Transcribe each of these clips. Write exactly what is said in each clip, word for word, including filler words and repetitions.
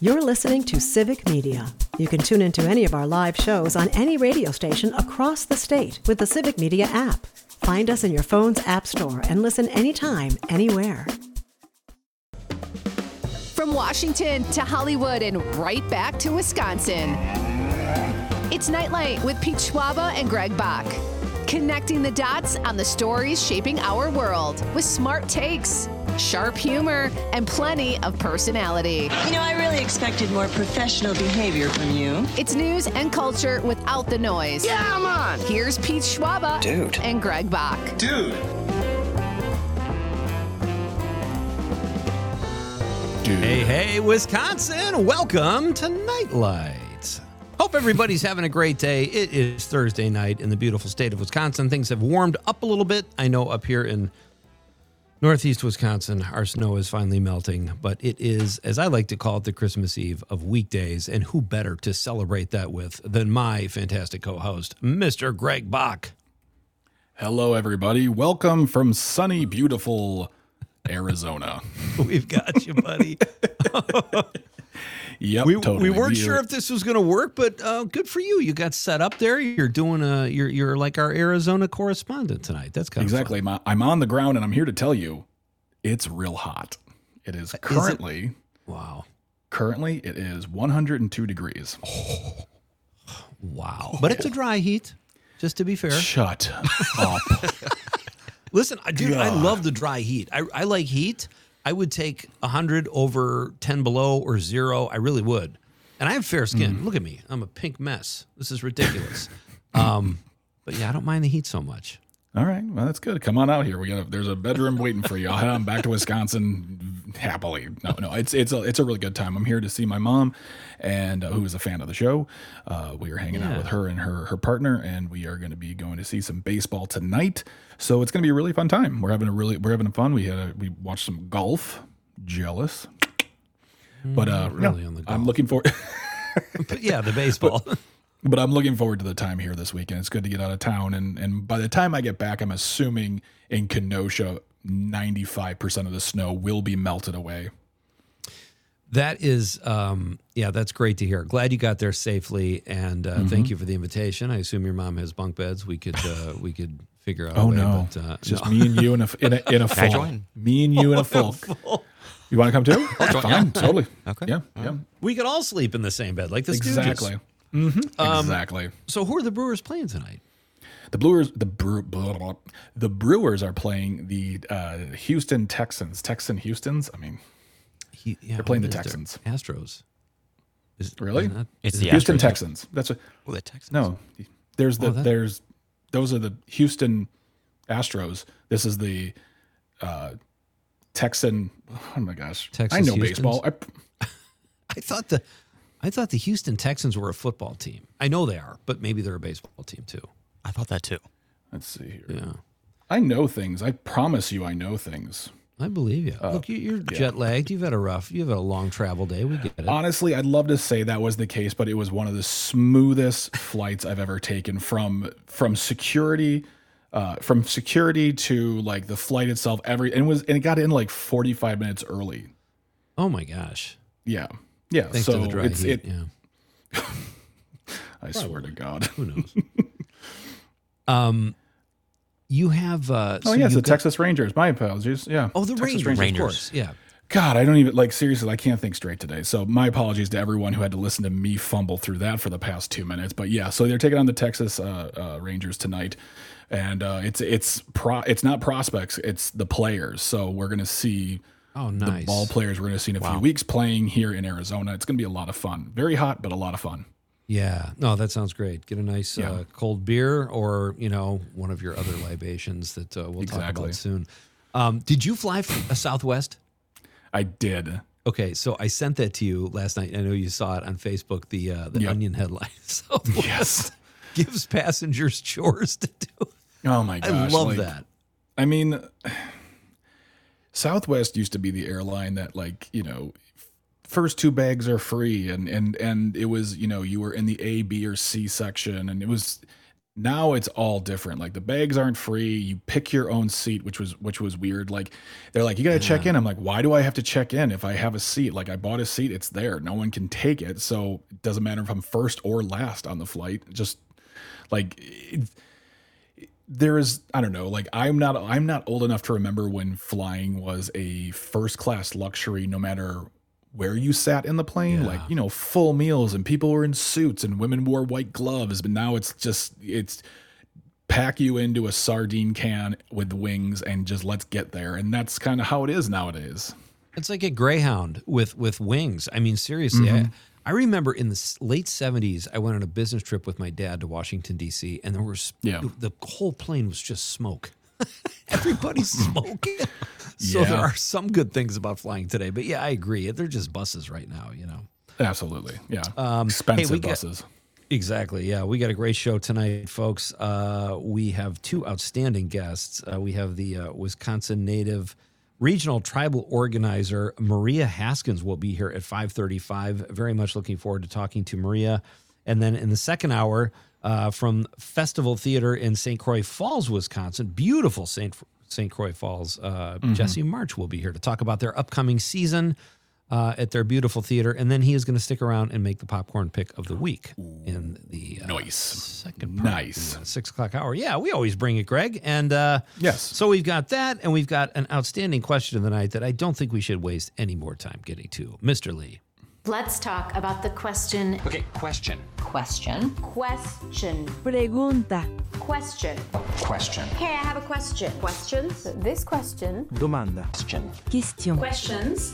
You're listening to Civic Media. You can tune into any of our live shows on any radio station across the state with the Civic Media app. Find us in your phone's app store and listen anytime, anywhere. From Washington to Hollywood and right back to Wisconsin. It's Nightlight with Pete Schwaba and Greg Bach. Connecting the dots on the stories shaping our world with smart takes, sharp humor, and plenty of personality. You know, I really expected more professional behavior from you. It's news and culture without the noise. Yeah, I'm on. Here's Pete Schwaba Dude. and Greg Bach. Dude. Dude. Hey, hey, Wisconsin. Welcome to Nightlight. Hope everybody's having a great day. It is Thursday night in the beautiful state of Wisconsin. Things have warmed up a little bit. I know up here in Northeast Wisconsin, our snow is finally melting, but it is, as I like to call it, the Christmas Eve of weekdays, and who better to celebrate that with than my fantastic co-host, Mister Greg Bach. Hello, everybody. Welcome from sunny, beautiful Arizona. We've got you, buddy. Yep, we, totally. We weren't We're, sure if this was going to work, but uh, good for you. You got set up there. You're doing a. You're you're like our Arizona correspondent tonight. That's kind exactly. of fun. I'm on the ground, and I'm here to tell you, it's real hot. It is currently. Is it? Wow. Currently, it is one hundred two degrees. Oh, wow. But it's a dry heat. Just to be fair. Shut up. Listen, dude, God. I love the dry heat. I, I like heat. I would take one hundred over ten below or zero. I really would. And I have fair skin. Mm. Look at me. I'm a pink mess. This is ridiculous. um, but yeah, I don't mind the heat so much. All right. Well, that's good. Come on out here. We got a, there's a bedroom waiting for you. I'll head on back to Wisconsin happily. No, no, it's it's a it's a really good time. I'm here to see my mom, and uh, who is a fan of the show. Uh, we are hanging yeah. out with her and her her partner, and we are going to be going to see some baseball tonight. So it's going to be a really fun time. We're having a really we're having fun. We had a, we watched some golf. Jealous, but uh, Not really no, on the golf. I'm looking forward. But yeah, the baseball. But, But I'm looking forward to the time here this weekend. It's good to get out of town. And, and by the time I get back, I'm assuming in Kenosha, ninety-five percent of the snow will be melted away. That is, um, yeah, that's great to hear. Glad you got there safely. And uh, mm-hmm. thank you for the invitation. I assume your mom has bunk beds. We could uh, we could figure out oh, a way. no. But, uh, it's just no. me and you in a, in a, in a Can I full. join? Me and you in a full. You want to come too? I'll join. Fine, Yeah. totally. Okay. Yeah, All yeah. right. We could all sleep in the same bed, like the Exactly. Stooges. Mm-hmm. Um, exactly. So who are the Brewers playing tonight? The Brewers, the Brew, blah, blah, the Brewers are playing the uh, Houston Texans. Texan Houston's. I mean, He, yeah, they're playing the what is Texans. there? Astros. Is, Really? is that- It's is the it- Houston Astros. Texans. That's what. Oh, the Texans. No, there's the Oh, that- there's those are the Houston Astros. This is the uh, Texan. Oh my gosh, Texas I know Houstons? baseball. I, I thought the I thought the Houston Texans were a football team. I know they are, but maybe they're a baseball team too. I thought that too. let's see here. Yeah, I know things. I promise you, I know things. I believe you. Look, you- you're yeah. jet lagged. You've had a rough. You've had a long travel day. We get it. Honestly, I'd love to say that was the case, but it was one of the smoothest flights I've ever taken from from security. Uh, from security to like the flight itself, every and it was and it got in like forty-five minutes early. Oh my gosh! Yeah, yeah. Thanks so to the dry it's heat. it. Yeah. I swear to God. Who knows? um, you have. Uh, Oh so yeah, it's you the got- Texas Rangers. My apologies. Yeah. Oh, the Texas Rangers, Rangers. of course. Yeah. God, I don't even like seriously. I can't think straight today. So my apologies to everyone who had to listen to me fumble through that for the past two minutes. But yeah, so they're taking on the Texas uh, uh, Rangers tonight, and uh, it's it's pro it's not prospects, it's the players. So we're gonna see Oh, nice. the ball players we're gonna see in a Wow. few weeks playing here in Arizona. It's gonna be a lot of fun. Very hot, but a lot of fun. Yeah. No, that sounds great. Get a nice Yeah. uh, cold beer, or you know, one of your other libations that uh, we'll talk Exactly. about soon. Um, did you fly from a Southwest? I did. Okay, so I sent that to you last night. I know you saw it on Facebook, the uh, the Yep. Onion headline. Southwest Yes. gives passengers chores to do. Oh my gosh. I love like, that. I mean, Southwest used to be the airline that, like, you know, first two bags are free, and and and it was, you know, you were in the A, B, or C section, and it was Now it's all different. Like the bags aren't free. You pick your own seat, which was which was weird. Like they're like, you got to check in. I'm like, why do I have to check in if I have a seat? Like I bought a seat, it's there. No one can take it. So it doesn't matter if I'm first or last on the flight. Just like it, there is, I don't know. Like I'm not I'm not old enough to remember when flying was a first class luxury, no matter where you sat in the plane. Yeah. Like, you know, full meals and people were in suits and women wore white gloves. But now it's just, it's pack you into a sardine can with wings and just let's get there. And that's kind of how it is nowadays. It's like a Greyhound with with wings. I mean, seriously, Mm-hmm. I, I remember in the s- late seventies, I went on a business trip with my dad to Washington, D C, and there was, Yeah. the whole plane was just smoke. Everybody's smoking. So Yeah. there are some good things about flying today. But yeah, I agree. They're just buses right now, you know. Absolutely. Yeah. Um, Expensive hey, we got- buses. Exactly. Yeah, we got a great show tonight, folks. Uh, we have two outstanding guests. Uh, we have the uh, Wisconsin native regional tribal organizer Maria Haskins will be here at five thirty-five. Very much looking forward to talking to Maria. And then in the second hour, uh, from Festival Theater in Saint Croix Falls, Wisconsin, beautiful Saint Saint Croix Falls, uh, Jesse March will be here to talk about their upcoming season uh, at their beautiful theater. And then he is going to stick around and make the popcorn pick of the week in the uh, Nice. second part, Nice. the, uh, six o'clock hour. Yeah, we always bring it, Greg. And uh, Yes. so we've got that, and we've got an outstanding question of the night that I don't think we should waste any more time getting to. Mister Lee. Let's talk about the question. Okay, question. Question. Question. Pregunta. Question. Question. Hey, I have a question. Questions? This question. Domanda. Question. Question. Questions.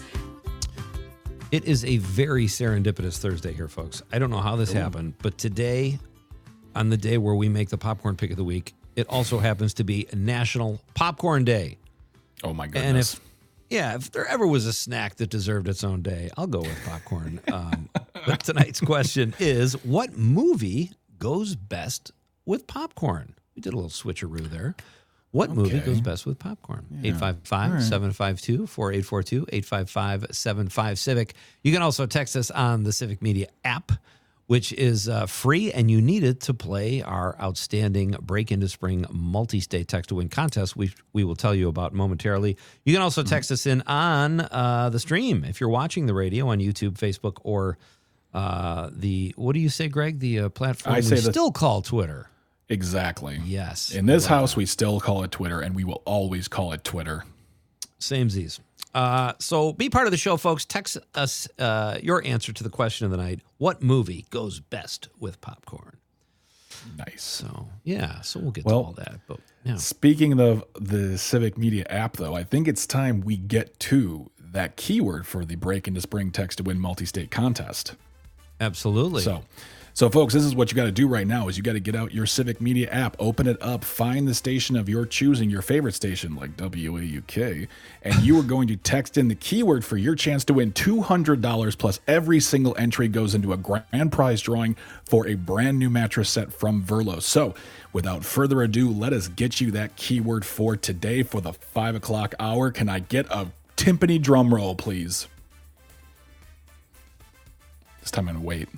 It is a very serendipitous Thursday here, folks. I don't know how this happened, but today, on the day where we make the popcorn pick of the week, it also happens to be National Popcorn Day. Oh my And goodness. if, yeah, if there ever was a snack that deserved its own day, I'll go with popcorn. Um, but tonight's question is, what movie goes best with popcorn? We did a little switcheroo there. What movie Okay. goes best with popcorn? eight five five, seven five two, four eight four two, eight five five, seven five Civic. You can also text us on the Civic Media app, which is uh, free, and you need it to play our outstanding Break Into Spring multi-state text to win contest, we we will tell you about momentarily. You can also text us in on uh, the stream if you're watching the radio on YouTube, Facebook, or uh, the, what do you say, Greg? The uh, platform I we say the- still call Twitter. Exactly. Yes. In this I love house, that. we still call it Twitter, and we will always call it Twitter. Same Z's. Uh, so be part of the show, folks. Text us uh, your answer to the question of the night. What movie goes best with popcorn? Nice. So, yeah, so we'll get Well, to all that. But yeah. Speaking of the Civic Media app, though, I think it's time we get to that keyword for the Break Into Spring Text to Win multi-state contest. Absolutely. So, so folks, this is what you got to do right now: is you got to get out your Civic Media app, open it up, find the station of your choosing, your favorite station like W A U K, and you are going to text in the keyword for your chance to win two hundred dollars plus every single entry goes into a grand prize drawing for a brand new mattress set from Verlo. So, without further ado, let us get you that keyword for today for the five o'clock hour. Can I get a timpani drum roll, please? This time I'm going to wait.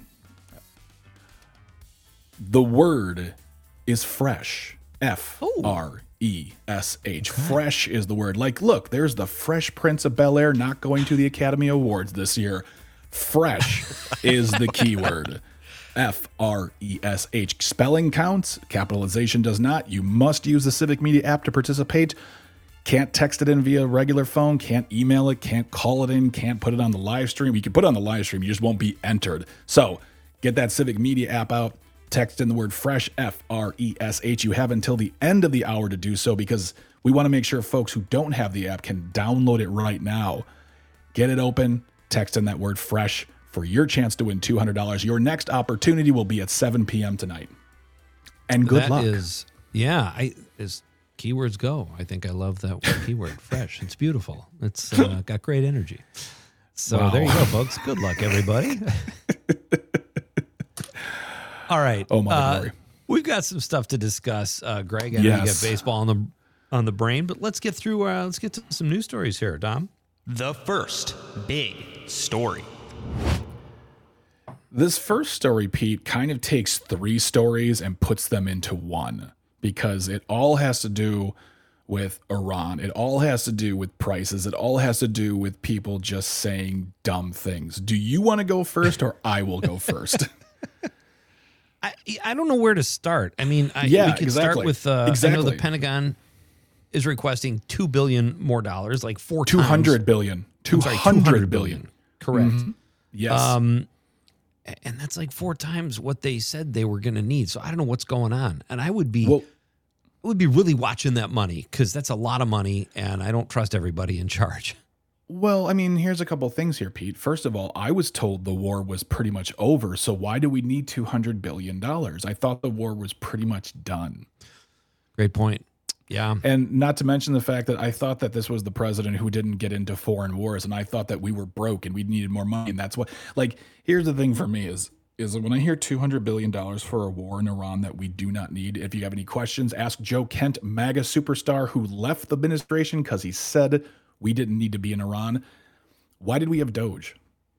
The word is fresh. F R E S H. Fresh is the word. Like, look, there's the Fresh Prince of Bel-Air not going to the Academy Awards this year. Fresh is the keyword. F R E S H. Spelling counts. Capitalization does not. You must use the Civic Media app to participate. Can't text it in via regular phone. Can't email it. Can't call it in. Can't put it on the live stream. You can put it on the live stream. You just won't be entered. So get that Civic Media app out. Text in the word fresh, F R E S H. You have until the end of the hour to do so because we want to make sure folks who don't have the app can download it right now. Get it open, text in that word fresh for your chance to win two hundred dollars. Your next opportunity will be at seven p.m. tonight. And good That luck. is, yeah, I as keywords go, I think I love that word keyword, fresh. It's beautiful. It's uh, got great energy. So Wow. there you go, folks. Good luck, everybody. All right. Oh, my uh, glory. We've got some stuff to discuss, uh, Greg. I know you Yes. got baseball on the on the brain, but let's get through. Uh, let's get to some news stories here, Dom. The first big story. This first story, Pete, kind of takes three stories and puts them into one because it all has to do with Iran. It all has to do with prices. It all has to do with people just saying dumb things. Do you want to go first or I will go first? I I don't know where to start. I mean, I, yeah, we could exactly. start with, uh, exactly. I know the Pentagon is requesting two billion dollars more dollars, like four two hundred times. billion. two hundred billion. Correct. Mm-hmm. Yes. Um, and that's like four times what they said they were going to need. So I don't know what's going on. And I would be, well, I would be really watching that money because that's a lot of money, and I don't trust everybody in charge. Well, I mean, here's a couple things here, Pete. First of all, I was told the war was pretty much over. So why do we need two hundred billion dollars? I thought the war was pretty much done. Great point. Yeah. And not to mention the fact that I thought that this was the president who didn't get into foreign wars. And I thought that we were broke and we needed more money. And that's what, like, here's the thing for me is, is when I hear two hundred billion dollars for a war in Iran that we do not need. If you have any questions, ask Joe Kent, MAGA superstar who left the administration because he said we didn't need to be in Iran. Why did we have Doge?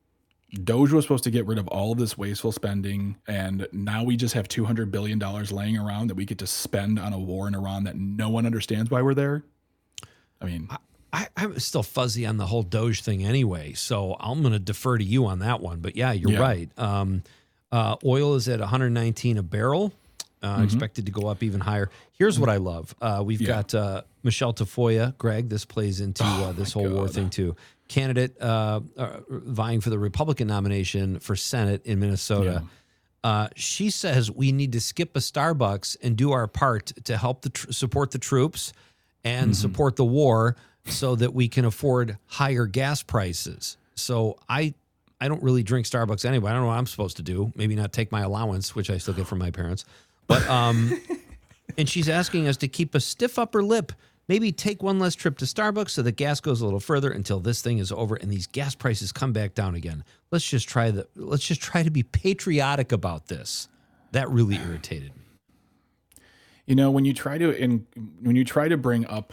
Doge was supposed to get rid of all of this wasteful spending, and now we just have two hundred billion dollars laying around that we get to spend on a war in Iran that no one understands why we're there. I mean, I, I'm still fuzzy on the whole Doge thing anyway, so I'm going to defer to you on that one. But yeah, you're Yeah. right. Um, uh, oil is at one hundred nineteen a barrel, uh, Mm-hmm. expected to go up even higher. Here's what I love. Uh, we've Yeah. got uh, Michelle Tafoya, Greg. This plays into uh, Oh, this my whole war God. thing too. Candidate uh, uh, vying for the Republican nomination for Senate in Minnesota. Uh, she says we need to skip a Starbucks and do our part to help the tr- support the troops and Mm-hmm. support the war so that we can afford higher gas prices. So I I don't really drink Starbucks anyway. I don't know what I'm supposed to do. Maybe not take my allowance, which I still get from my parents. But um, and she's asking us to keep a stiff upper lip. Maybe take one less trip to Starbucks so the gas goes a little further until this thing is over and these gas prices come back down again. Let's just try the. Let's just try to be patriotic about this. That really irritated me. you know, when you try to in when you try to bring up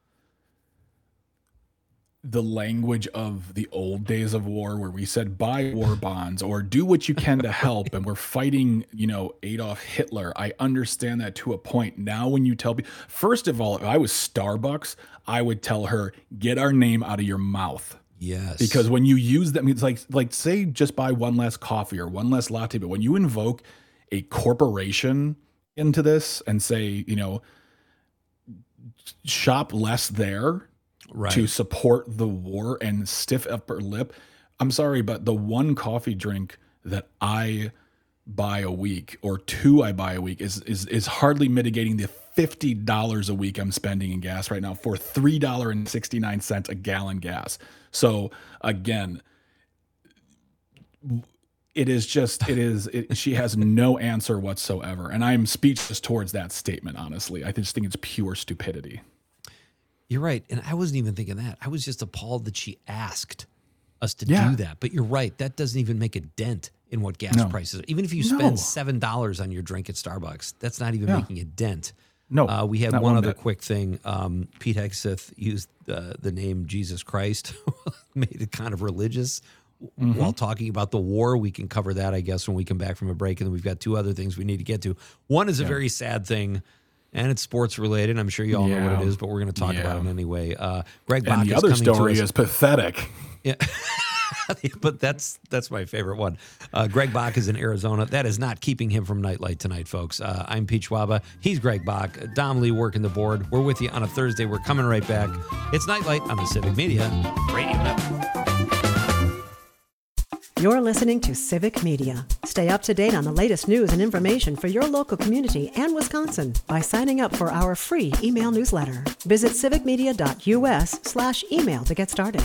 the language of the old days of war where we said buy war bonds or do what you can to help and we're fighting, you know, Adolf Hitler. I understand that to a point. Now when you tell people, first of all, if I was Starbucks, I would tell her, get our name out of your mouth. Yes. Because when you use that, I mean, it's like, like say just buy one less coffee or one less latte, but when you invoke a corporation into this and say, you know, shop less there, right. to support the war and stiff upper lip. I'm sorry, but the one coffee drink that I buy a week or two I buy a week is is is hardly mitigating the fifty dollars a week I'm spending in gas right now for three dollars and sixty-nine cents a gallon gas. So again, it is just, it is, it, she has no answer whatsoever. And I'm speechless towards that statement, honestly. I just think it's pure stupidity. You're right. And I wasn't even thinking that. I was just appalled that she asked us to Yeah. do that. But you're right. That doesn't even make a dent in what gas No. prices are. Even if you No. spend seven dollars on your drink at Starbucks, that's not even Yeah. making a dent. No, Uh, we had not one one other bit. quick thing. Um, Pete Hegseth used uh, the name Jesus Christ, made it kind of religious Mm-hmm. while talking about the war. We can cover that, I guess, when we come back from a break. And then we've got two other things we need to get to. One is a very sad thing, and it's sports related. I'm sure you all know what Yeah. it is, but we're going to talk Yeah. about it anyway. Uh, Greg Bach And the is other coming to story us- is pathetic. Yeah. But that's that's my favorite one. Uh, Greg Bach is in Arizona. That is not keeping him from Nightlight tonight, folks. Uh, I'm Pete Schwaba. He's Greg Bach. Dom Lee working the board. We're with you on a Thursday. We're coming right back. It's Nightlight on the Civic Media Radio Network. You're listening to Civic Media. Stay up to date on the latest news and information for your local community and Wisconsin by signing up for our free email newsletter. Visit civicmedia.us slash email to get started.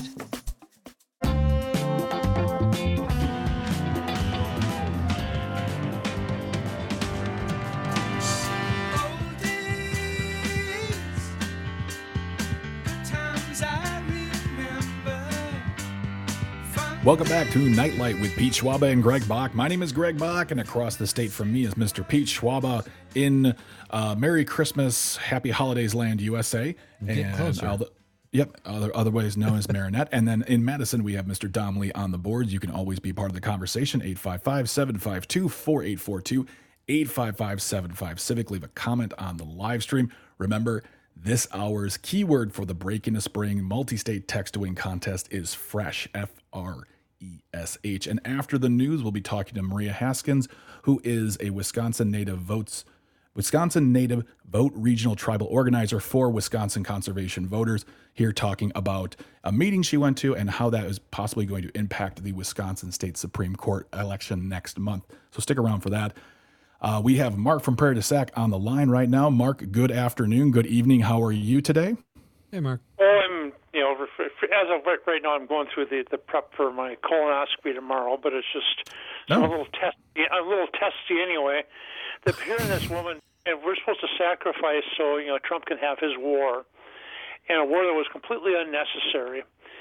Welcome back to Nightlight with Pete Schwaba and Greg Bach. My name is Greg Bach, and across the state from me is Mister Pete Schwaba in uh, Merry Christmas, Happy Holidays Land, U S A. Get And closer. I'll- Yep, other, otherwise known as Marinette. And then in Madison, we have Mister Domley on the boards. You can always be part of the conversation, eight five five, seven five two, four eight four two, eight five five, seven five Civic. Leave a comment on the live stream. Remember, this hour's keyword for the Break Into Spring multi-state text-to-win contest is FRESH, F R E S H. And after the news, we'll be talking to Maria Haskins, who is a Wisconsin native votes Wisconsin Native Vote Regional Tribal Organizer for Wisconsin Conservation Voters, here talking about a meeting she went to and how that is possibly going to impact the Wisconsin State Supreme Court election next month. So stick around for that. Uh, we have Mark from Prairie du Sac on the line right now. Mark, good afternoon, good evening. How are you today? Hey, Mark. Oh, I'm, you know, as of right, right now, I'm going through the, the prep for my colonoscopy tomorrow, but it's just Oh. a little testy, a little testy anyway. The hearing this woman, and we're supposed to sacrifice so, you know, Trump can have his war, and a war that was completely unnecessary,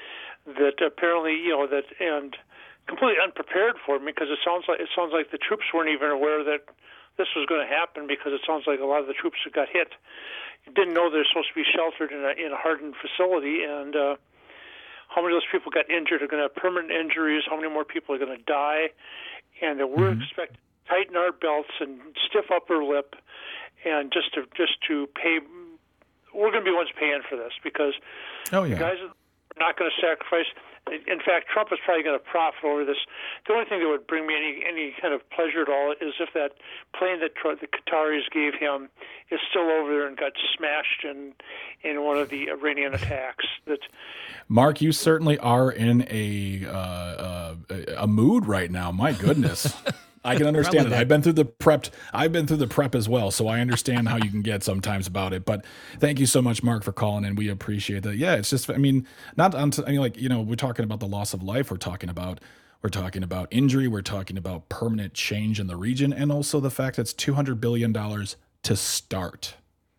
that apparently, you know, that, and completely unprepared for me, because it sounds like, it sounds like the troops weren't even aware that this was going to happen, because it sounds like a lot of the troops that got hit didn't know they're supposed to be sheltered in a, in a hardened facility, and uh, how many of those people got injured are going to have permanent injuries, how many more people are going to die, and that we're mm-hmm. expected to tighten our belts and stiff upper lip, and just to just to pay, we're going to be ones paying for this, because oh, yeah. the guys are not going to sacrifice. In fact, Trump is probably going to profit over this. The only thing that would bring me any any kind of pleasure at all is if that plane that the Qataris gave him is still over there and got smashed in in one of the Iranian attacks. That Mark, you certainly are in a uh, uh, a mood right now. My goodness. I can understand it. I've been through the prep. I've been through the prep as well, so I understand how you can get sometimes about it. But thank you so much, Mark, for calling in. We appreciate that. Yeah, it's just, I mean, not onto, I mean, like, you know, we're talking about the loss of life. We're talking about, we're talking about injury. We're talking about permanent change in the region, and also the fact that it's two hundred billion dollars to start.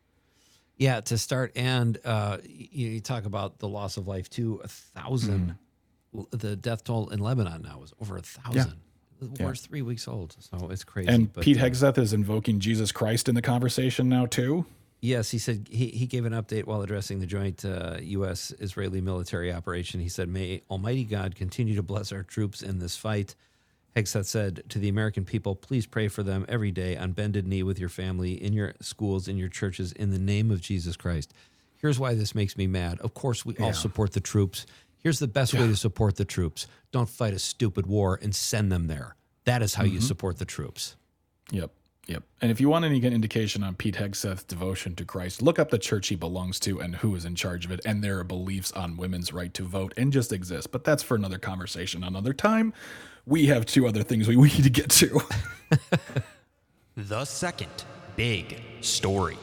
Yeah, to start, and uh, you, you talk about the loss of life too. A thousand. Mm. The death toll in Lebanon now is over a thousand. Yeah. The war's yeah. three weeks old, so it's crazy. And but, Pete uh, Hegseth is invoking Jesus Christ in the conversation now, too? Yes, he said he, he gave an update while addressing the joint uh, U S Israeli military operation. He said, "May Almighty God continue to bless our troops in this fight." Hegseth said to the American people, "Please pray for them every day on bended knee with your family, in your schools, in your churches, in the name of Jesus Christ." Here's why this makes me mad. Of course, we yeah. all support the troops. Here's the best yeah. way to support the troops. Don't fight a stupid war and send them there. That is how mm-hmm. you support the troops. Yep, yep. And if you want any indication on Pete Hegseth's devotion to Christ, look up the church he belongs to and who is in charge of it, and their beliefs on women's right to vote and just exist. But that's for another conversation another time. We have two other things we, we need to get to. The second big story.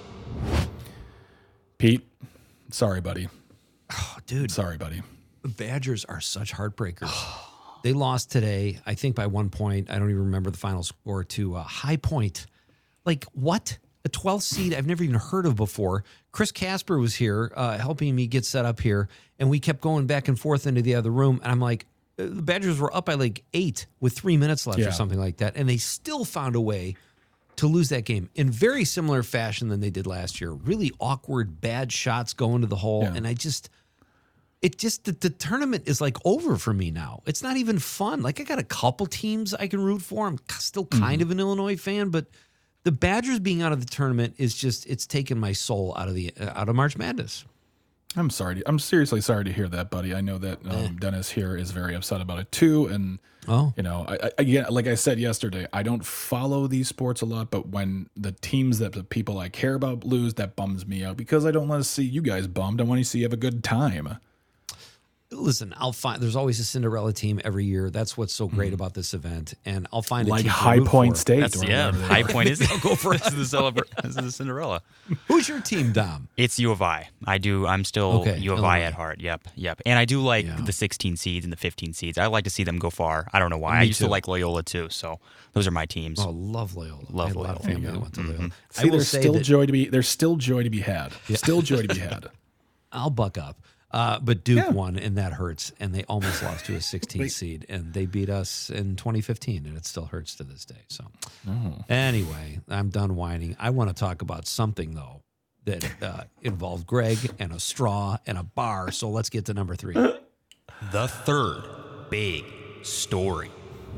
Pete, sorry, buddy. Oh, dude. Sorry, buddy. Badgers are such heartbreakers. They lost today, I think by one point. I don't even remember the final score, to uh, High Point. Like, what? A twelfth seed I've never even heard of before. Chris Casper was here uh, helping me get set up here, and we kept going back and forth into the other room. And I'm like, the Badgers were up by like eight with three minutes left yeah. or something like that, and they still found a way to lose that game in very similar fashion than they did last year. Really awkward, bad shots going to the hole, yeah. and I just... It just, the, the tournament is like over for me now. It's not even fun. Like, I got a couple teams I can root for. I'm still kind mm-hmm. of an Illinois fan, but the Badgers being out of the tournament is just, it's taken my soul out of the uh, out of March Madness. I'm sorry. To, I'm seriously sorry to hear that, buddy. I know that um, eh. Dennis here is very upset about it too. And, oh. you know, I, I, again, like I said yesterday, I don't follow these sports a lot, but when the teams that the people I care about lose, that bums me out, because I don't want to see you guys bummed. I want to see you have a good time. Listen, I'll find. There's always a Cinderella team every year. That's what's so great mm. about this event, and I'll find like a team High to Point for. State. That's, yeah, High Point is. I'll go for it. This is the celebra- This is the Cinderella. Who's your team, Dom? It's U of I. I do. I'm still okay. U of I at heart. Yep, yep. And I do like yeah. the sixteen seeds and the fifteen seeds. I like to see them go far. I don't know why. Me I used too. to like Loyola too. So those are my teams. Oh, love Loyola. Love I had Loyola. A lot of family that went to Loyola. Mm-hmm. See, I will there's say still that, joy to be. There's still joy to be had. Yeah. Still joy to be had. I'll buck up. Uh, but Duke yeah. won, and that hurts. And they almost lost to a sixteen seed, and they beat us in twenty fifteen, and it still hurts to this day. So, oh. anyway, I'm done whining. I want to talk about something though that uh, involved Greg and a straw and a bar. So let's get to number three. The third big story.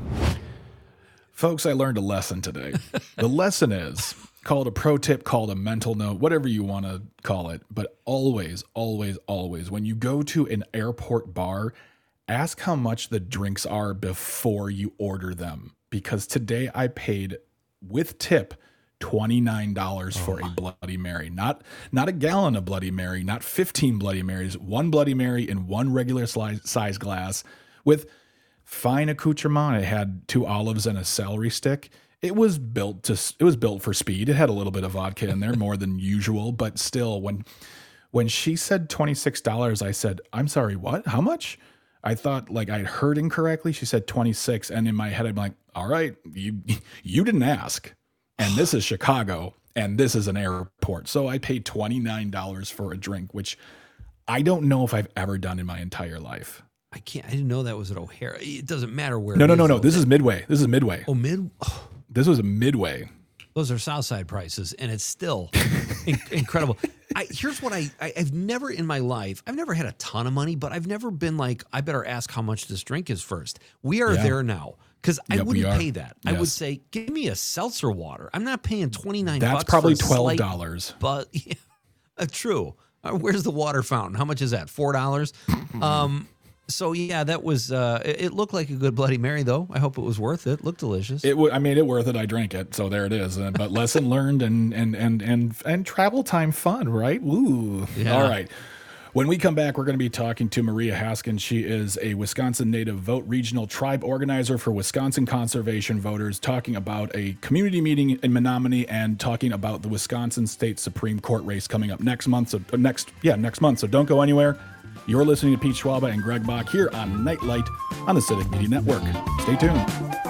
Folks, I learned a lesson today. The lesson is, call it a pro tip, call it a mental note, whatever you want to call it. But always, always, always, when you go to an airport bar, ask how much the drinks are before you order them. Because today I paid, with tip, twenty-nine dollars for a Bloody Mary. Not not a gallon of Bloody Mary, not fifteen Bloody Marys, one Bloody Mary in one regular size glass with fine accoutrement. It had two olives and a celery stick. It was built to it was built for speed. It had a little bit of vodka in there, more than usual, but still when when she said twenty-six dollars, I said, "I'm sorry, what? How much?" I thought like I'd heard incorrectly. She said twenty-six, and in my head I'm like, "All right, you you didn't ask." And this is Chicago, and this is an airport. So I paid twenty-nine dollars for a drink, which I don't know if I've ever done in my entire life. I can't. I didn't know that was at O'Hare. It doesn't matter where. No, it no, is, no, no. though. This is Midway. This is Midway. Oh, mid. Oh, This was a Midway. those are Southside prices, and it's still in- incredible. I, here's what I, I I've never in my life. I've never had a ton of money, but I've never been like, I better ask how much this drink is first. We are Yeah. there now. Because I Yep, we wouldn't are. pay that. I would Yes. say, give me a seltzer water. I'm not paying twenty-nine That's bucks probably for a twelve slight- dollars. But yeah, uh, true. Uh, where's the water fountain? How much is that? four dollars? um, so yeah, that was, uh, it, it looked like a good Bloody Mary though. I hope it was worth it. Looked delicious. It w- I made it worth it. I drank it, so there it is. Uh, But lesson learned and and and and and travel time fun, right? Woo! Yeah. All right. When we come back, we're going to be talking to Maria Haskins. She is a Wisconsin Native Vote Regional Tribe Organizer for Wisconsin Conservation Voters, talking about a community meeting in Menominee and talking about the Wisconsin State Supreme Court race coming up next month. So uh, next, yeah, next month. So don't go anywhere. You're listening to Pete Schwaba and Greg Bach here on Nightlight on the Civic Media Network. Stay tuned.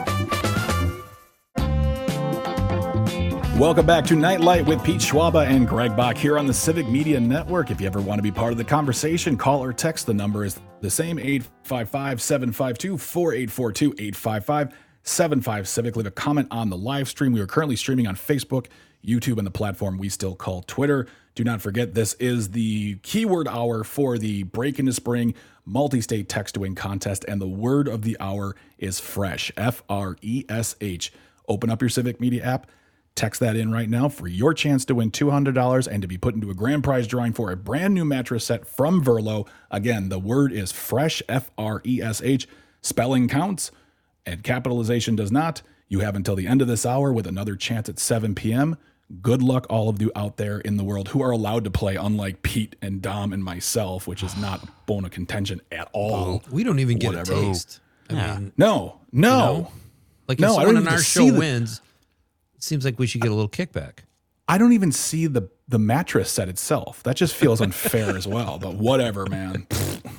Welcome back to Nightlight with Pete Schwaba and Greg Bach here on the Civic Media Network. If you ever want to be part of the conversation, call or text. The number is the same, eight five five, seven five two, four eight four two, eight five five, seven five Civic. Leave a comment on the live stream. We are currently streaming on Facebook, YouTube, and the platform we still call Twitter. Do not forget, this is the keyword hour for the Break into Spring multi-state text to win contest, and the word of the hour is fresh, F R E S H. Open up your Civic Media app. Text that in right now for your chance to win two hundred dollars and to be put into a grand prize drawing for a brand new mattress set from Verlo. Again, the word is fresh, F R E S H. Spelling counts and capitalization does not. You have until the end of this hour with another chance at seven p.m. Good luck, all of you out there in the world who are allowed to play, unlike Pete and Dom and myself, which is not a bone of contention at all. we don't even get Whatever. a taste. I Yeah. mean, No, no. you know, like if No, I someone don't on even our see show the- wins, it seems like we should get a little kickback. I don't even see the the mattress set itself. That just feels unfair as well. But whatever, man.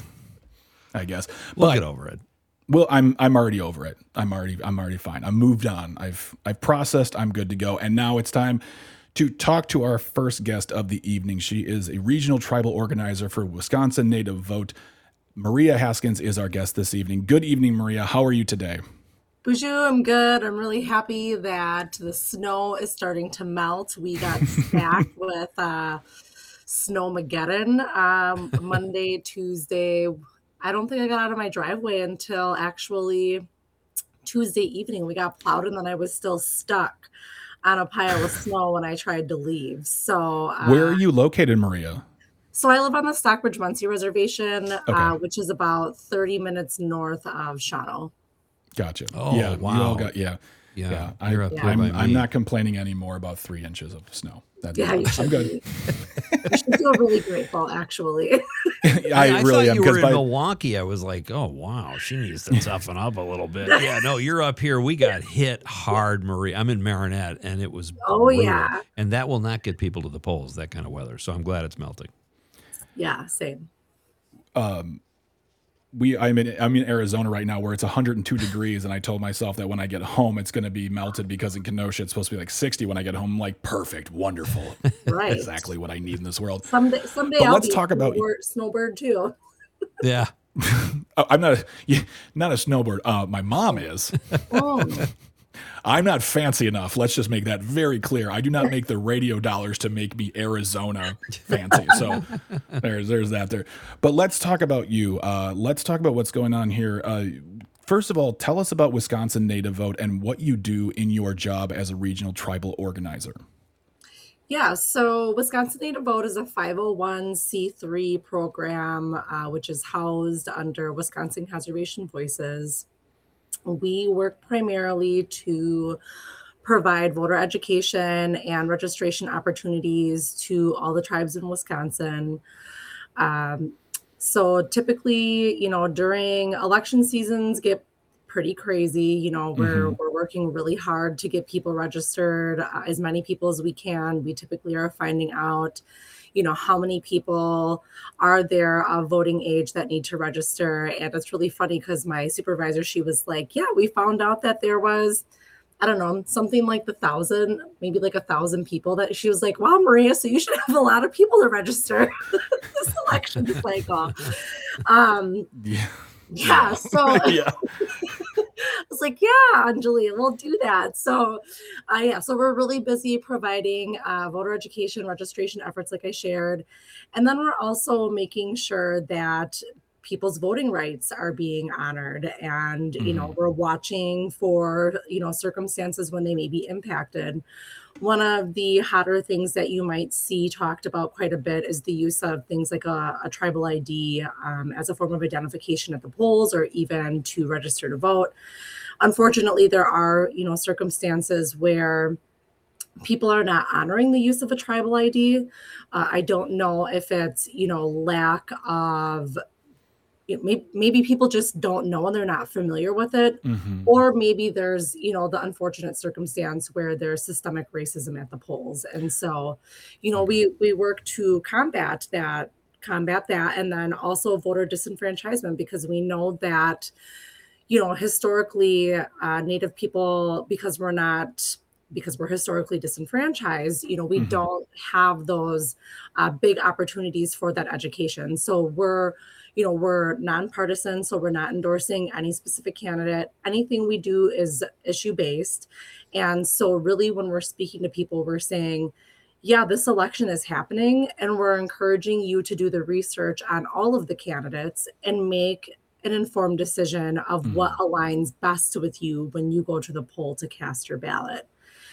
I guess. We'll But, get over it. well, I'm I'm already over it. I'm already I'm already fine. I'm moved on. I've I've processed. I'm good to go. And now it's time to talk to our first guest of the evening. She is a regional tribal organizer for Wisconsin Native Vote. Maria Haskins is our guest this evening. Good evening, Maria. How are you today? Bonjour, I'm good. I'm really happy that the snow is starting to melt. We got stacked with uh, Snowmageddon um, Monday, Tuesday. I don't think I got out of my driveway until actually Tuesday evening. We got plowed and then I was still stuck on a pile of snow when I tried to leave. So uh, Where are you located, Maria? So I live on the Stockbridge Muncie Reservation, Okay. uh, which is about thirty minutes north of Shawano. Gotcha. Oh, yeah, wow. You all got, yeah. Yeah, Yeah, I, you're up there I'm, by I'm me. not complaining anymore about three inches of snow. That's Yeah, you I'm should good. be. You should feel really grateful, actually. I, Yeah, I really thought am you were because in by Milwaukee. I was like, oh wow, she needs to toughen up a little bit. Yeah, no, you're up here. We got hit hard, Marie. I'm in Marinette, and it was Oh, brutal. yeah. and that will not get people to the polls. That kind of weather. So I'm glad it's melting. Yeah, same. we I'm in I'm in Arizona right now where it's one hundred two degrees, and I told myself that when I get home it's going to be melted because in Kenosha it's supposed to be like sixty when I get home. I'm like, perfect, wonderful, Right. exactly what I need in this world. Someday, someday But I'll let's be talk a about- snowbird, snowbird too. Yeah, Oh, I'm not a, yeah, not a snowboard. Uh, my mom is. Oh, I'm not fancy enough. Let's just make that very clear. I do not make the radio dollars to make me Arizona fancy. So there's there's that there. But let's talk about you. Uh, let's talk about what's going on here. Uh, first of all, tell us about Wisconsin Native Vote and what you do in your job as a regional tribal organizer. Yeah, so Wisconsin Native Vote is a five oh one c three program, uh, which is housed under Wisconsin Conservation Voices. We work primarily to provide voter education and registration opportunities to all the tribes in Wisconsin. Um, so typically, you know, during election seasons get pretty crazy. You know, we're Mhm. we're working really hard to get people registered, uh, as many people as we can. We typically are finding out, you know, how many people are there of voting age that need to register. And it's really funny because my supervisor, she was like, yeah, we found out that there was, I don't know, something like the thousand, maybe like a thousand people that she was like, wow, Maria, so you should have a lot of people to register this election cycle. Um, yeah. Yeah. So yeah. I was like, yeah, Anjali, we'll do that. So, uh, yeah, so we're really busy providing uh, voter education, registration efforts, like I shared. And then we're also making sure that people's voting rights are being honored. And, you know, we're watching for, you know, circumstances when they may be impacted. One of the hotter things that you might see talked about quite a bit is the use of things like a, a tribal I D um, as a form of identification at the polls or even to register to vote. Unfortunately, there are, you know, circumstances where people are not honoring the use of a tribal I D. Uh, I don't know if it's, you know, lack of Maybe, maybe people just don't know and they're not familiar with it. Mhm. Or maybe there's, you know, the unfortunate circumstance where there's systemic racism at the polls. And so, you know, we we work to combat that, combat that, and then also voter disenfranchisement, because we know that, you know, historically, uh, Native people, because we're not because we're historically disenfranchised, you know, we Mhm. don't have those uh, big opportunities for that education. So we're you know, we're nonpartisan, so we're not endorsing any specific candidate. Anything we do is issue-based. And so really when we're speaking to people, we're saying, yeah, this election is happening, and we're encouraging you to do the research on all of the candidates and make an informed decision of what aligns best with you when you go to the poll to cast your ballot.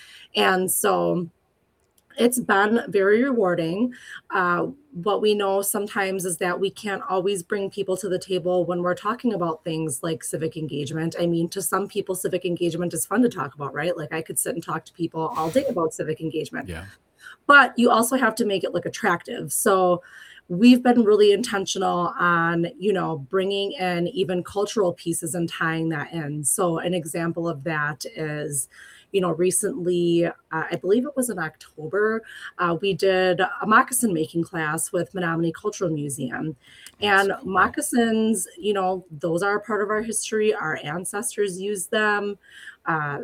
And so it's been very rewarding. Uh, what we know sometimes is that we can't always bring people to the table when we're talking about things like civic engagement. I mean, to some people, civic engagement is fun to talk about, right? Like I could sit and talk to people all day about civic engagement. Yeah. But you also have to make it look attractive. So we've been really intentional on, you know, bringing in even cultural pieces and tying that in. So an example of that is, you know, recently, uh, I believe it was in October, uh, we did a moccasin making class with Menominee Cultural Museum. And moccasins, you know, those are a part of our history. Our ancestors used them. Uh,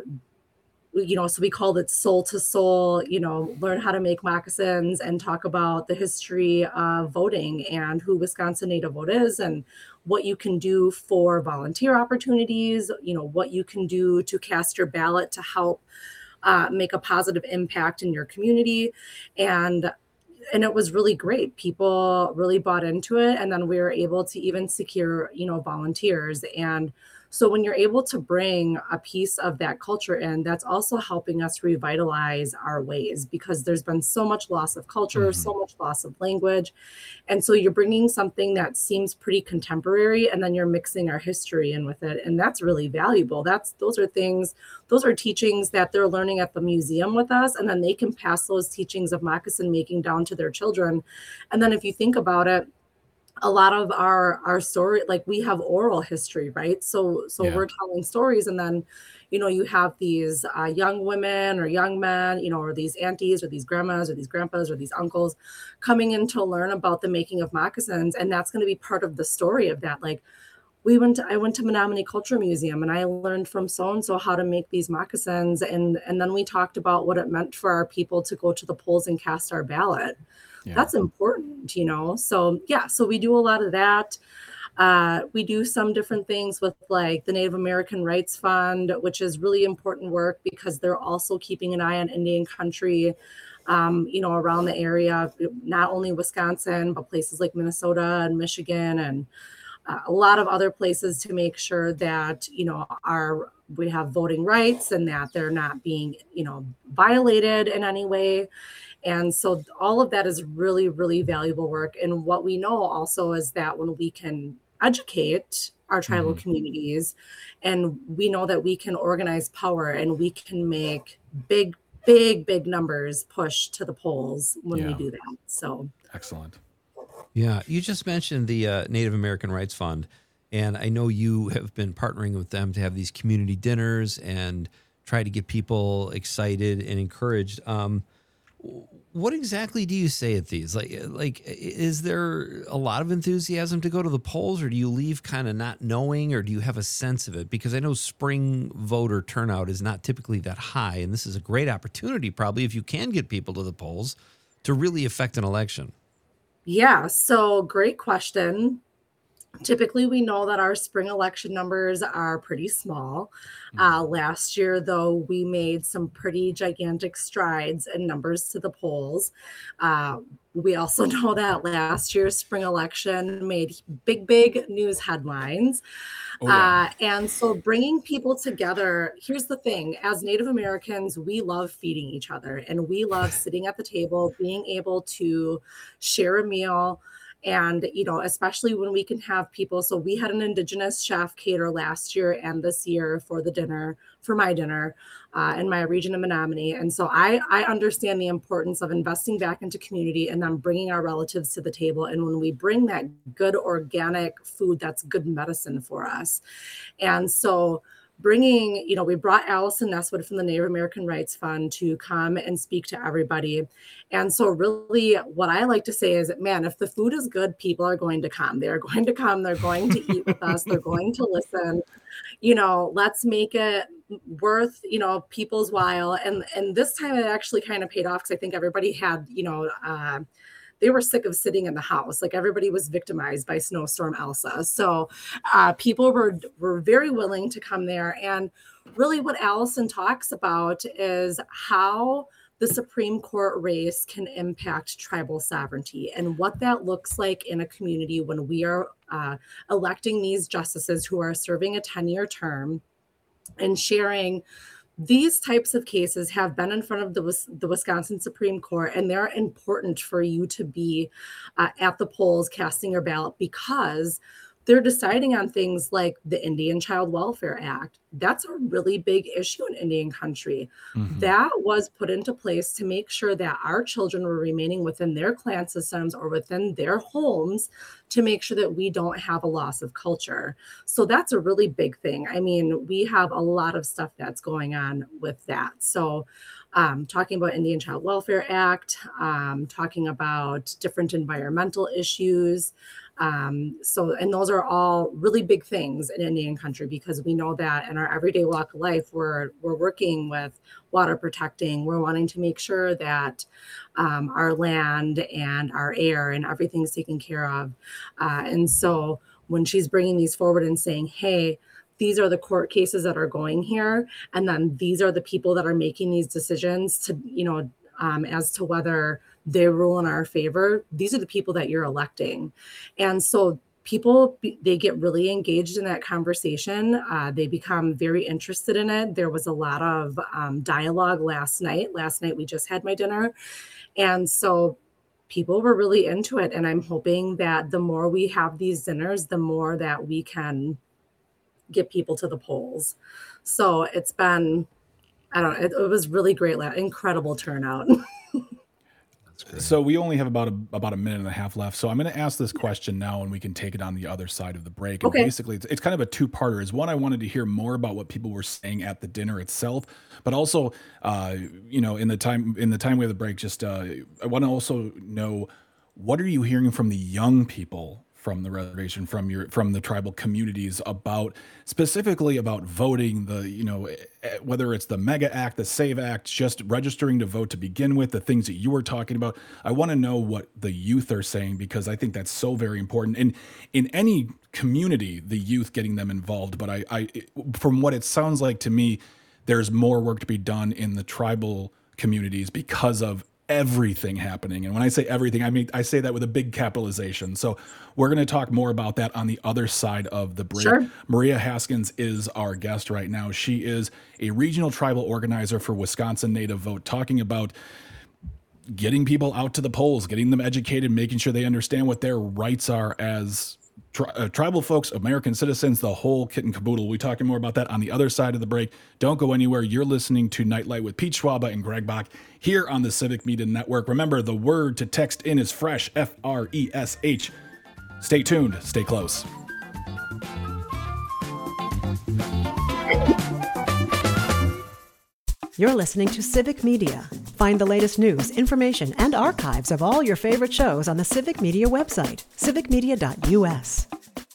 you know, so we called it Soul to Soul, you know, learn how to make moccasins and talk about the history of voting and who Wisconsin Native Vote is and what you can do for volunteer opportunities, you know, what you can do to cast your ballot to help uh, make a positive impact in your community. And and it was really great. People really bought into it. And then we were able to even secure, you know, volunteers. And so when you're able to bring a piece of that culture in, that's also helping us revitalize our ways, because there's been so much loss of culture, Mhm. so much loss of language. And so you're bringing something that seems pretty contemporary, and then you're mixing our history in with it. And that's really valuable. That's those are things, those are teachings that they're learning at the museum with us. And then they can pass those teachings of moccasin making down to their children. And then if you think about it, a lot of our our story, like we have oral history, right? So so Yeah. we're telling stories, and then, you know, you have these uh, young women or young men, you know, or these aunties or these grandmas or these grandpas or these uncles coming in to learn about the making of moccasins, and that's going to be part of the story of that. Like we went to, I went to Menominee Cultural Museum, and I learned from so and so how to make these moccasins, and and then we talked about what it meant for our people to go to the polls and cast our ballot. Yeah. That's important, you know? So yeah, so we do a lot of that. Uh, we do some different things with like the Native American Rights Fund, which is really important work because they're also keeping an eye on Indian country, um, you know, around the area, not only Wisconsin, but places like Minnesota and Michigan and uh, a lot of other places to make sure that, you know, our we have voting rights and that they're not being, you know, violated in any way. And so all of that is really, really valuable work. And what we know also is that when we can educate our tribal mm-hmm. communities, and we know that we can organize power and we can make big, big, big numbers push to the polls when yeah. we do that. So excellent. Yeah, you just mentioned the uh, Native American Rights Fund, and I know you have been partnering with them to have these community dinners and try to get people excited and encouraged. Um, what exactly do you say at these? Like, like, is there a lot of enthusiasm to go to the polls, or do you leave kind of not knowing, or do you have a sense of it? Because I know spring voter turnout is not typically that high, and this is a great opportunity probably if you can get people to the polls to really affect an election. Yeah, so great question. Typically, we know that our spring election numbers are pretty small. Uh, last year, though, we made some pretty gigantic strides in numbers to the polls. Uh, we also know that last year's spring election made big, big news headlines. Oh, yeah. uh, and so bringing people together, here's the thing. As Native Americans, we love feeding each other, and we love sitting at the table, being able to share a meal. And, you know, especially when we can have people. So we had an Indigenous chef cater last year and this year for the dinner, for my dinner uh, in my region of Menominee. And so I, I understand the importance of investing back into community and then bringing our relatives to the table. And when we bring that good organic food, that's good medicine for us. And so bringing, you know, we brought Allison Nesswood from the Native American Rights Fund to come and speak to everybody. And so really what I like to say is, man, if the food is good, people are going to come. They're going to come. They're going to eat with us. They're going to listen. You know, let's make it worth, you know, people's while. And, and this time it actually kind of paid off because I think everybody had, you know, uh, they were sick of sitting in the house. Like everybody was victimized by Snowstorm Elsa. So uh, people were, were very willing to come there. And really what Allison talks about is how the Supreme Court race can impact tribal sovereignty and what that looks like in a community when we are uh, electing these justices who are serving a ten-year term, and sharing these types of cases have been in front of the, the Wisconsin Supreme Court, and they're important for you to be uh, at the polls casting your ballot because they're deciding on things like the Indian Child Welfare Act. That's a really big issue in Indian country. Mm-hmm. That was put into place to make sure that our children were remaining within their clan systems or within their homes to make sure that we don't have a loss of culture. So that's a really big thing. I mean, we have a lot of stuff that's going on with that. So um, talking about Indian Child Welfare Act, um, talking about different environmental issues. Um, so, and those are all really big things in Indian country because we know that in our everyday walk of life, we're, we're working with water protecting. We're wanting to make sure that um, our land and our air and everything's taken care of. Uh, and so when she's bringing these forward and saying, hey, these are the court cases that are going here, and then these are the people that are making these decisions to, you know, um, as to whether they rule in our favor, these are the people that you're electing. And so people, they get really engaged in that conversation. Uh, they become very interested in it. There was a lot of um, dialogue last night. Last night we just had my dinner. And so people were really into it. And I'm hoping that the more we have these dinners, the more that we can get people to the polls. So it's been, I don't know, it, it was really great, incredible turnout. So we only have about a, about a minute and a half left. So I'm going to ask this question now, and we can take it on the other side of the break. And okay. Basically, it's, it's kind of a two-parter. Is one, I wanted to hear more about what people were saying at the dinner itself, but also, uh, you know, in the time in the time we have the break, just uh, I want to also know, what are you hearing from the young people from the reservation, from your from the tribal communities about specifically about voting, the you know whether it's the Mega Act, the SAVE Act, just registering to vote to begin with, the things that you were talking about. I want to know what the youth are saying, because I think that's so very important. And in any community, the youth, getting them involved. But I, I from what it sounds like to me, there's more work to be done in the tribal communities because of everything happening. And when I say everything, I mean, I say that with a big capitalization. So we're going to talk more about that on the other side of the break. Sure. Maria Haskins is our guest right now. She is a regional tribal organizer for Wisconsin Native Vote, talking about getting people out to the polls, getting them educated, making sure they understand what their rights are as Tri- uh, tribal folks, American citizens, the whole kit and caboodle. We'll be talking more about that on the other side of the break. Don't go anywhere. You're listening to Nightlight with Pete Schwaba and Greg Bach here on the Civic Media Network. Remember, the word to text in is fresh, F R E S H. Stay tuned. Stay close. You're listening to Civic Media. Find the latest news, information, and archives of all your favorite shows on the Civic Media website, civic media dot u s.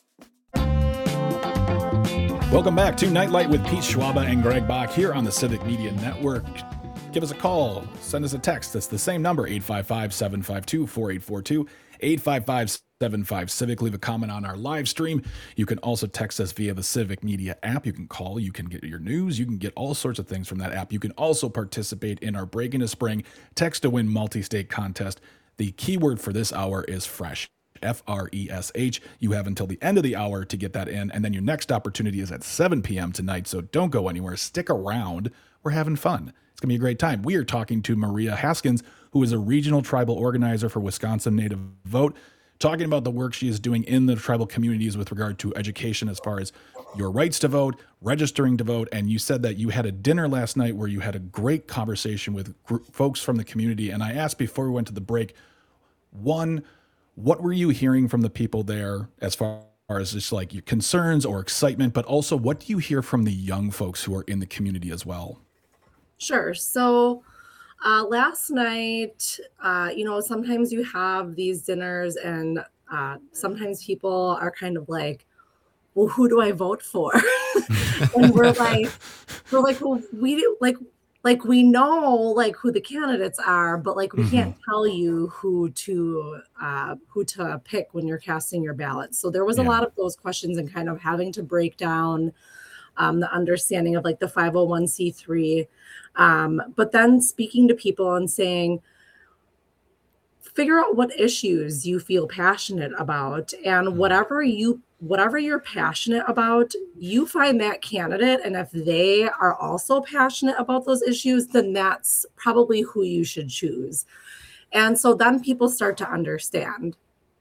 Welcome back to Nightlight with Pete Schwaba and Greg Bach here on the Civic Media Network. Give us a call. Send us a text. It's the same number, eight five five, seven five two, four eight four two, eight five five, seven five Civic. Leave a comment on our live stream. You can also text us via the Civic Media app. You can call. You can get your news. You can get all sorts of things from that app. You can also participate in our Break into Spring Text to Win multi-state contest. The keyword for this hour is fresh. F R E S H. You have until the end of the hour to get that in, and then your next opportunity is at seven p.m. tonight, so don't go anywhere. Stick around. We're having fun. It's going to be a great time. We are talking to Maria Haskins, who is a regional tribal organizer for Wisconsin Native Vote, talking about the work she is doing in the tribal communities with regard to education as far as your rights to vote, registering to vote. And you said that you had a dinner last night where you had a great conversation with gr- folks from the community. And I asked before we went to the break, one, what were you hearing from the people there as far as just like your concerns or excitement, but also what do you hear from the young folks who are in the community as well? Sure. So uh, last night, uh, you know, sometimes you have these dinners and uh, sometimes people are kind of like, well, who do I vote for? And we're like, we're like, well, we do like, like we know like who the candidates are, but like we mm-hmm. can't tell you who to uh, who to pick when you're casting your ballot. So there was yeah. a lot of those questions and kind of having to break down um, the understanding of like the five oh one c three. Um, but then speaking to people and saying, figure out what issues you feel passionate about, and whatever you whatever you're passionate about, you find that candidate. And if they are also passionate about those issues, then that's probably who you should choose. And so then people start to understand.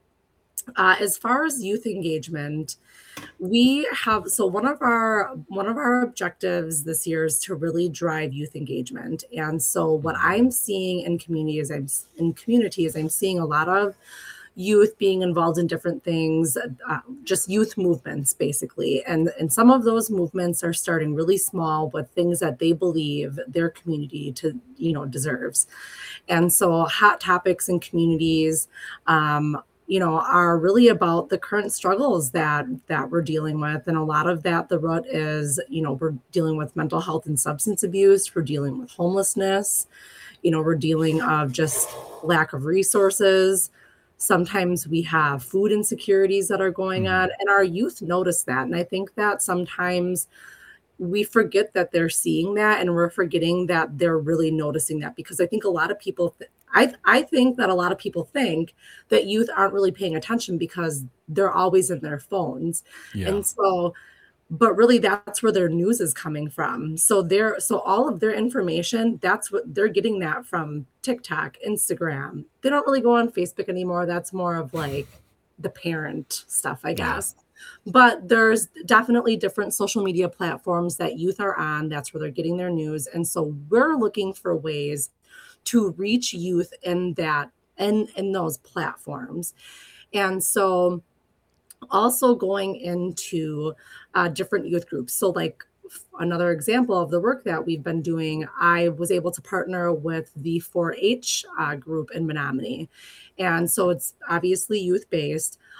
Uh, as far as youth engagement, we have, so one of our, one of our objectives this year is to really drive youth engagement. And so what I'm seeing in communities, I'm in communities, I'm seeing a lot of youth being involved in different things, uh, just youth movements, basically. And, and some of those movements are starting really small with things that they believe their community to, you know, deserves. And so hot topics in communities, um, you know, are really about the current struggles that that we're dealing with. And a lot of that, the root is, you know, we're dealing with mental health and substance abuse, we're dealing with homelessness, you know, we're dealing of just lack of resources. Sometimes we have food insecurities that are going on, and our youth notice that. And I think that sometimes we forget that they're seeing that, and we're forgetting that they're really noticing that, because I think a lot of people, th- I, I think that a lot of people think that youth aren't really paying attention because they're always in their phones. Yeah. And so, but really that's where their news is coming from. So they're, so all of their information, that's what they're getting that from TikTok, Instagram. They don't really go on Facebook anymore. That's more of like the parent stuff, I guess. Yeah. But there's definitely different social media platforms that youth are on. That's where they're getting their news. And so we're looking for ways to reach youth in that, in, in those platforms. And so also going into uh, different youth groups. So like another example of the work that we've been doing, I was able to partner with the four H uh, group in Menominee. And so it's obviously youth-based,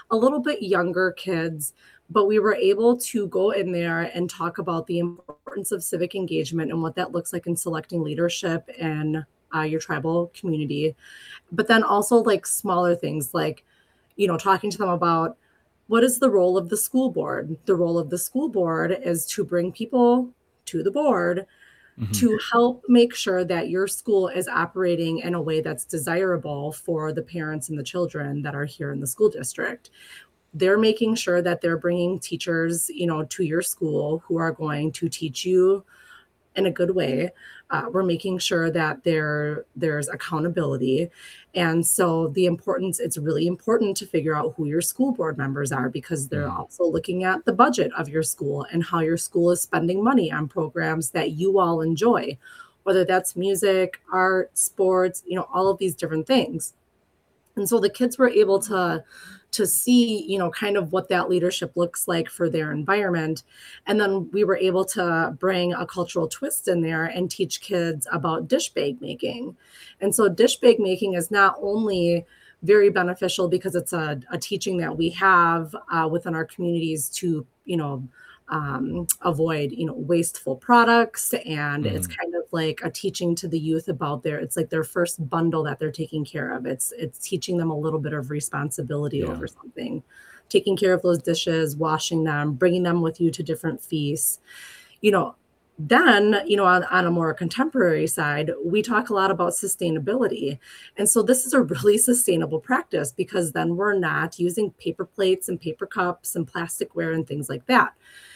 a little bit younger kids, but we were able to go in there and talk about the importance of civic engagement and what that looks like in selecting leadership in uh, your tribal community. But then also like smaller things like, you know, talking to them about what is the role of the school board? The role of the school board is to bring people to the board mm-hmm. to help make sure that your school is operating in a way that's desirable for the parents and the children that are here in the school district. They're making sure that they're bringing teachers, you know, to your school who are going to teach you in a good way. Uh, we're making sure that there there's accountability. And so the importance, it's really important to figure out who your school board members are, because they're mm. also looking at the budget of your school and how your school is spending money on programs that you all enjoy, whether that's music, art, sports, you know, all of these different things. And so the kids were able to to see, you know, kind of what that leadership looks like for their environment. And then we were able to bring a cultural twist in there and teach kids about dish bag making. And so dish bag making is not only very beneficial because it's a, a teaching that we have uh, within our communities to, you know, um, avoid, you know, wasteful products. And mm. it's kind of like a teaching to the youth about their, it's like their first bundle that they're taking care of. It's, it's teaching them a little bit of responsibility yeah. over something, taking care of those dishes, washing them, bringing them with you to different feasts, you know. Then, you know, on, on a more contemporary side, we talk a lot about sustainability. And so this is a really sustainable practice, because then we're not using paper plates and paper cups and plasticware and things like that.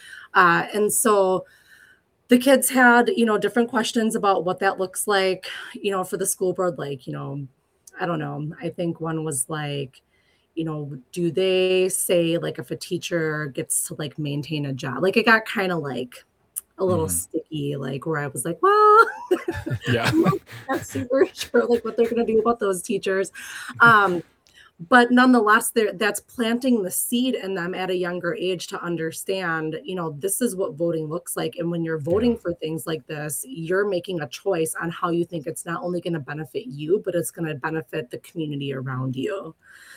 Uh, and so the kids had, you know, different questions about what that looks like, you know, for the school board. Like, you know, I don't know. I think one was like, you know, do they say like if a teacher gets to like maintain a job? Like it got kind of like a little mm. sticky, like where I was like, well, yeah, I'm not super sure like what they're going to do about those teachers. Um, but nonetheless, there that's planting the seed in them at a younger age to understand, you know, this is what voting looks like. And when you're voting yeah. for things like this, you're making a choice on how you think it's not only going to benefit you, but it's going to benefit the community around you.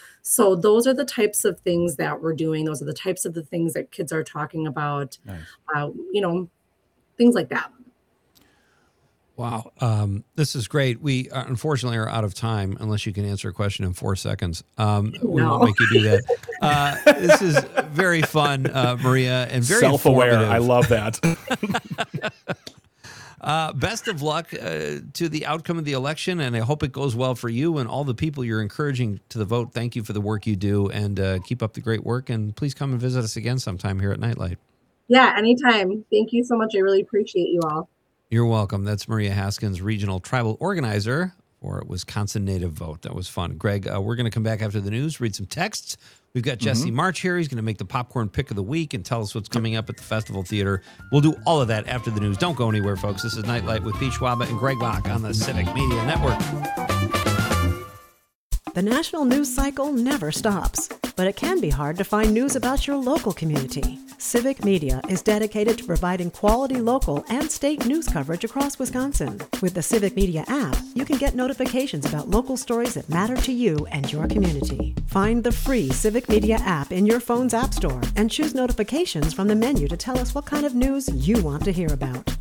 So those are the types of things that we're doing. Those are the types of the things that kids are talking about, nice. uh, you know, things like that. Wow. Um, this is great. We uh, unfortunately are out of time unless you can answer a question in four seconds. Um, no. We won't make you do that. Uh, this is very fun, uh, Maria, and very self-aware. I love that. uh, best of luck uh, to the outcome of the election, and I hope it goes well for you and all the people you're encouraging to the vote. Thank you for the work you do, and uh, keep up the great work, and please come and visit us again sometime here at Nightlight. Yeah, anytime. Thank you so much. I really appreciate you all. You're welcome. That's Maria Haskins, Regional Tribal Organizer for Wisconsin Native Vote. That was fun. Greg, uh, we're going to come back after the news, read some texts. We've got Jesse mm-hmm. March here. He's going to make the popcorn pick of the week and tell us what's coming up at the Festival Theater. We'll do all of that after the news. Don't go anywhere, folks. This is Nightlight with Pete Schwaba and Greg Bach on the Civic Media Network. The national news cycle never stops, but it can be hard to find news about your local community. Civic Media is dedicated to providing quality local and state news coverage across Wisconsin. With the Civic Media app, you can get notifications about local stories that matter to you and your community. Find the free Civic Media app in your phone's app store and choose notifications from the menu to tell us what kind of news you want to hear about.